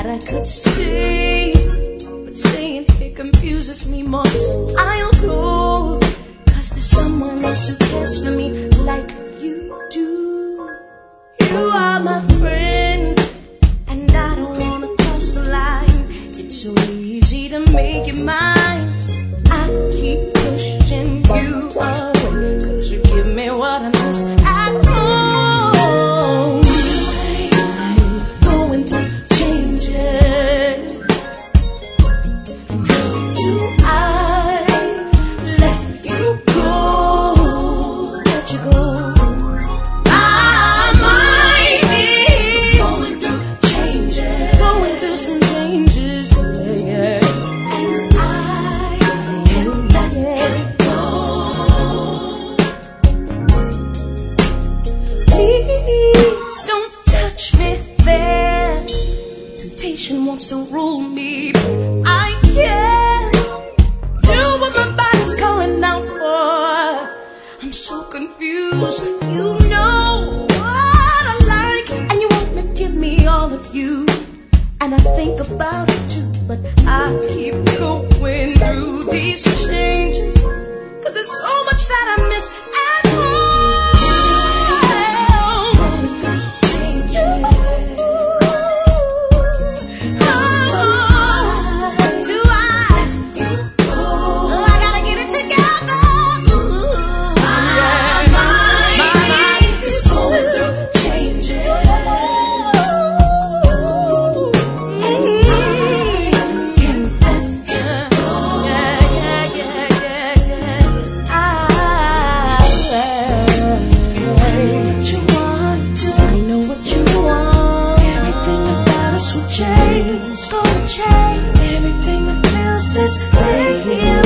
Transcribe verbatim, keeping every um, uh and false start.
that I could stay, but staying here confuses me more, so I'll go. Cause there's someone else who cares for me like you do. You are my friend, and I don't wanna cross the line. It's so easy to make you mine. I keep pushing you away, cause you give me what I miss at home. I'm going through changes, and how do I let you go, let you go? My mind is going through changes, going through some changes, yeah, yeah. And I can't let it go. Please don't touch me there. Temptation wants to rule me, but I can't do what my body's calling out for. I'm so confused. You know what I like, and you want to give me all of you. And I think about it too, but I keep going through these changes, cause there's so much that I miss at home. Going through changes. How do I let you go? Oh, I gotta get it together. My mind is going through changes. It's gonna change. Everything that feels is stay here.